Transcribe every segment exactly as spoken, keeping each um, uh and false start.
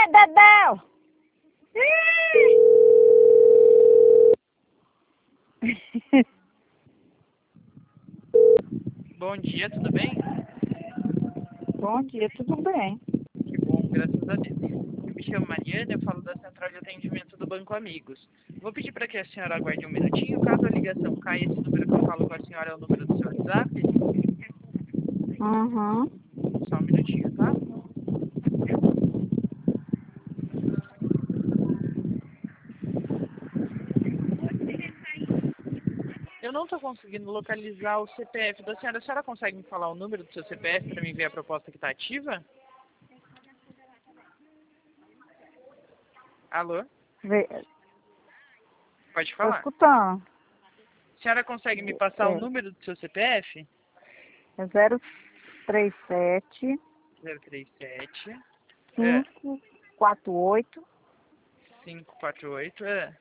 Dedéu! Bom dia, tudo bem? Bom dia, tudo bem? Que bom, graças a Deus. Eu me chamo Mariana, eu falo da Central de Atendimento do Banco Amigos. Vou pedir para que a senhora aguarde um minutinho. Caso a ligação caia, esse número que eu falo com a senhora é o número do seu WhatsApp. Uhum. Só um minutinho, tá? Eu não estou conseguindo localizar o C P F da senhora. A senhora consegue me falar o número do seu C P F para mim ver a proposta que está ativa? Alô? Vê, Pode tô falar. escutando. A senhora consegue me passar o É, número do seu C P F? é zero três sete zero três sete é, cinco quatro oito cinco quatro oito é,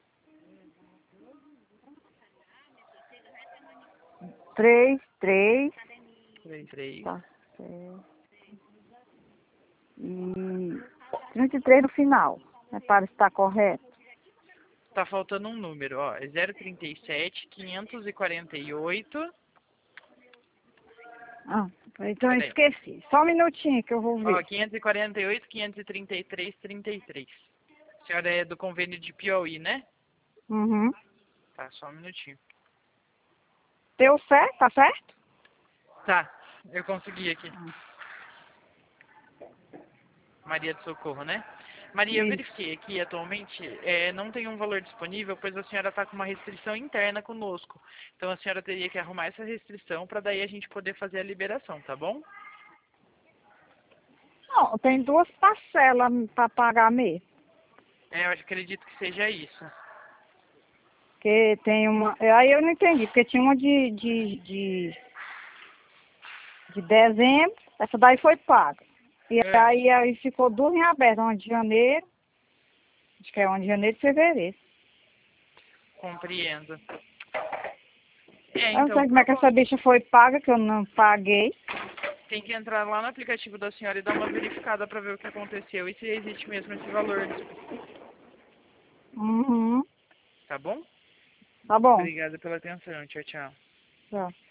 três três três três. tá certo. E trinta e três no final. É para estar correto. Tá faltando um número, ó. É zero trinta e sete quinhentos e quarenta e oito. Ah, então eu Peraí. esqueci. Só um minutinho que eu vou Ó, ver. quinhentos e quarenta e oito, quinhentos e trinta e três, trinta e três. A senhora é do convênio de Piauí, né? Uhum. Tá, só um minutinho. Deu certo? Tá certo? Tá, eu consegui aqui. Maria de Socorro, né? Maria, eu Isso. verifiquei aqui atualmente, é, não tem um valor disponível, pois a senhora está com uma restrição interna conosco. Então a senhora teria que arrumar essa restrição para daí a gente poder fazer a liberação, tá bom? Não, tem duas parcelas para pagar mesmo. É, eu acredito que seja isso. Porque tem uma. Aí eu não entendi, porque tinha uma de, de, de, de dezembro, essa daí foi paga. E É, aí, aí ficou duas em aberto, uma de janeiro, acho que é uma de janeiro e fevereiro. compreendo. É, Eu não então, sei como é que essa bicha foi paga, que eu não paguei. tem que entrar lá no aplicativo da senhora e dar uma verificada para ver o que aconteceu e se existe mesmo esse valor, Uhum. tá bom? Tá bom. Obrigado pela atenção. Tchau, tchau. Tchau.